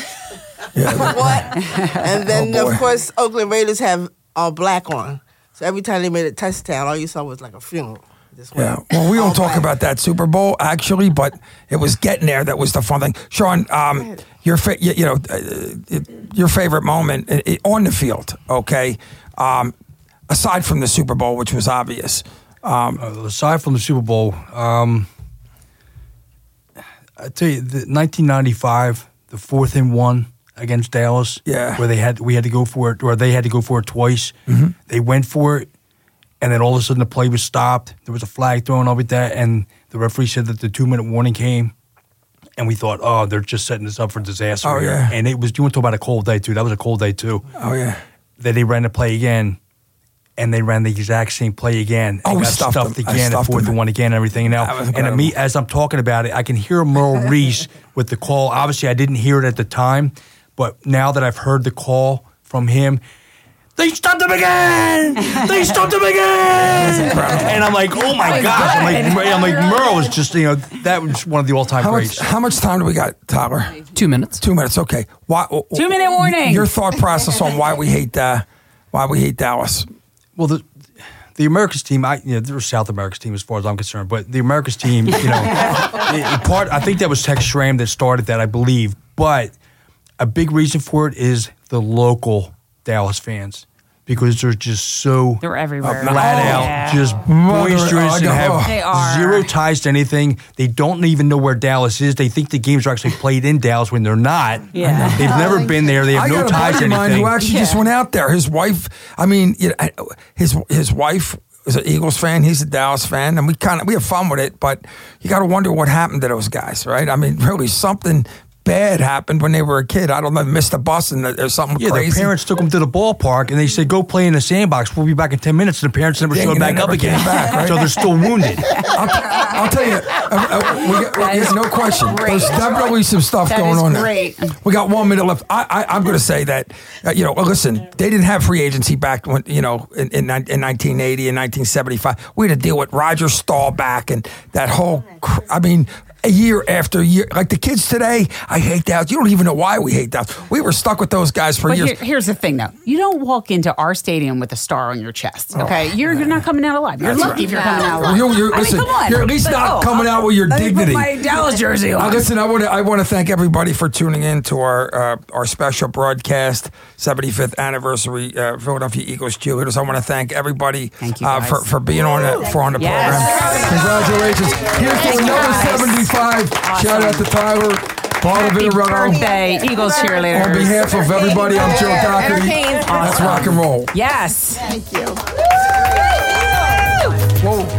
what? And then, of course, Oakland Raiders have all black on. So every time they made a touchdown, all you saw was like a funeral. Yeah. Well, we don't talk about that Super Bowl, actually, but it was getting there that was the fun thing. Sean, your favorite moment on the field, okay? Aside from the Super Bowl, which was obvious. Aside from the Super Bowl, I tell you, the 1995, the 4th and 1 against Dallas, where we had to go for it, or they had to go for it twice. Mm-hmm. They went for it, and then all of a sudden the play was stopped. There was a flag thrown over that, and the referee said that the 2-minute warning came, and we thought, oh, they're just setting this up for disaster. Oh, yeah. And it was, you want to talk about a cold day, too. That was a cold day, too. Oh, yeah. Then they ran the play again. And they ran the exact same play again. And got stuffed again, and 4th and 1 again, and everything. And me, as I'm talking about it, I can hear Merle Reese with the call. Obviously, I didn't hear it at the time, but now that I've heard the call from him, they stuffed him again! They stuffed him again! And I'm like, oh my gosh! I'm like, Merle was just, that was one of the all-time greats. How much time do we got, Tyler? 2 minutes. 2 minutes. Okay. 2-minute warning. Your thought process on why we hate Dallas. Well, the America's team, they're a South America's team as far as I'm concerned, but the America's team, I think that was Tex Schramm that started that, I believe. But a big reason for it is the local Dallas fans. Because they're just so they're everywhere, flat out, just boisterous and have zero ties to anything. They don't even know where Dallas is. They think the games are actually played in Dallas when they're not. Yeah. They've never been there. They have no ties to anything. I got a buddy of mine who actually just went out there. His wife, his wife is an Eagles fan. He's a Dallas fan, and we have fun with it. But you got to wonder what happened to those guys, right? I mean, really, something bad happened when they were a kid. I don't know, missed a bus and there's something crazy. Their parents took them to the ballpark and they said, go play in the sandbox. We'll be back in 10 minutes. And the parents never showed back up again. Right? So they're still wounded. I'll tell you, no question. There's definitely some stuff going on there. We got 1 minute left. I'm going to say that, listen, they didn't have free agency back when, in 1980 and 1975. We had to deal with Roger Staubach and that whole, year after year. Like the kids today, I hate Dallas. You don't even know why we hate Dallas. We were stuck with those guys for years. Here's the thing, though. You don't walk into our stadium with a star on your chest, okay? You're not coming out alive. You're lucky if you're coming out alive. Listen, you're at least not coming out with your dignity. Let me put my Dallas jersey on. Listen, I want to thank everybody for tuning in to our special broadcast, 75th anniversary Philadelphia Eagles cheerleaders. I want to thank everybody for being on the program. Congratulations. Here's to another 75. Awesome. Shout out to Tyler. Happy birthday, Eagles cheerleaders. On behalf of everybody, I'm Joe Doherty. Let's rock and roll. Yes. Thank you. Whoa.